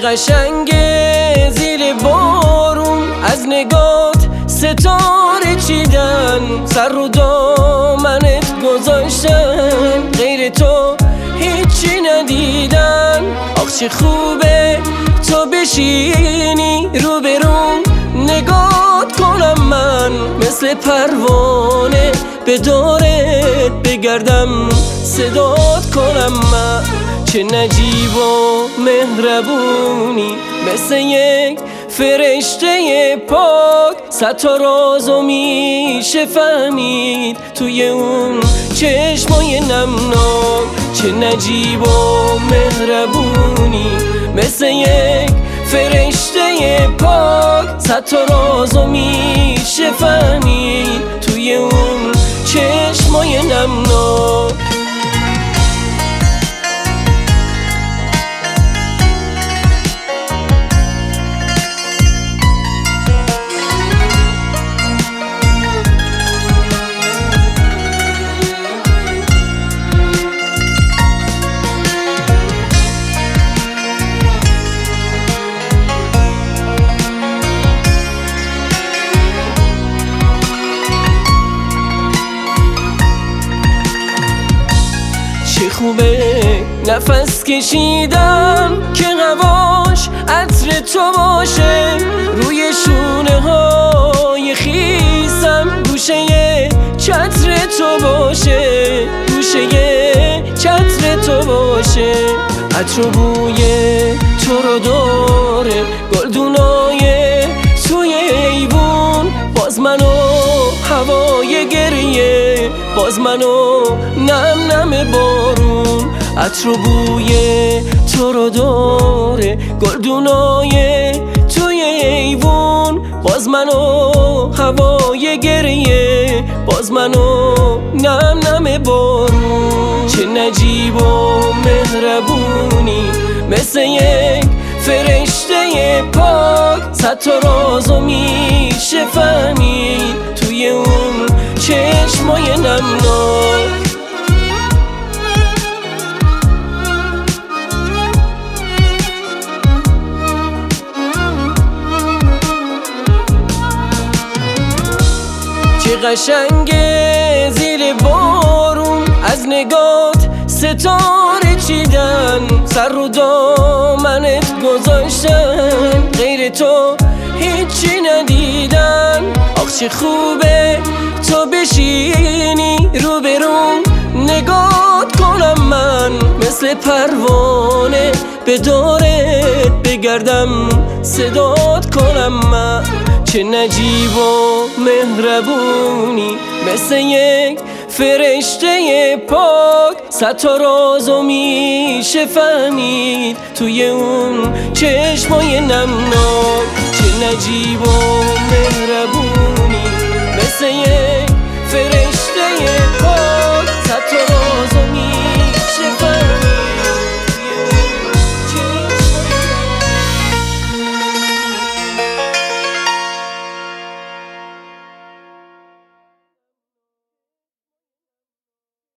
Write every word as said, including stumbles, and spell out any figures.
قشنگه زیر بارون از نگات ستاره چیدن، سر رو دامنت گذاشتن، غیر تو هیچی ندیدن. آخ چه خوبه تو بشینی رو برون، نگات کنم من مثل پروانه، به دارت بگردم صدات کنم من. چه نجیب و مهربونی مثل یک فرشته پاک، صد تا رازو میشه فهمید توی اون چشمای نمناک. چه نجیب و مهربونی مثل یک فرشته پاک، صد تا رازو میشه فهمید توی اون چشمای نمناک. چه خوبه نفس کشیدم که هواش عطر تو باشه، روی شونه های خیسم گوشه چتر تو باشه، گوشه چتر تو باشه. عطر و بوی تو رو داره گلدونای توی ایوون، باز منو هوای گریه، باز منو نم نم بارون. عطر و بوی تو رو داره گلدونای توی ایوون، باز منو هوای گریه، باز منو نم نم بارون. چه نجیب و مهربونی مثل یک فرشته پاک، صد تا رازو میشه فهمید توی اون چشمای نمناک. چه قشنگه زیر بارون از نگات ستاره چیدن، سر رو دامنت گذاشتن، غیر تو هیچی ندیدن. آخ چه خوبه تو بشینی رو برون، نگات کنم من مثل پروانه، به دارت بگردم صدات کنم من. چه نجیب و مهربونی مثل یک فرشته پاک، صد تا رازو میشه فهمید توی اون چشمای نمناک. چه نجیب و مهربونی مثل یک فرشته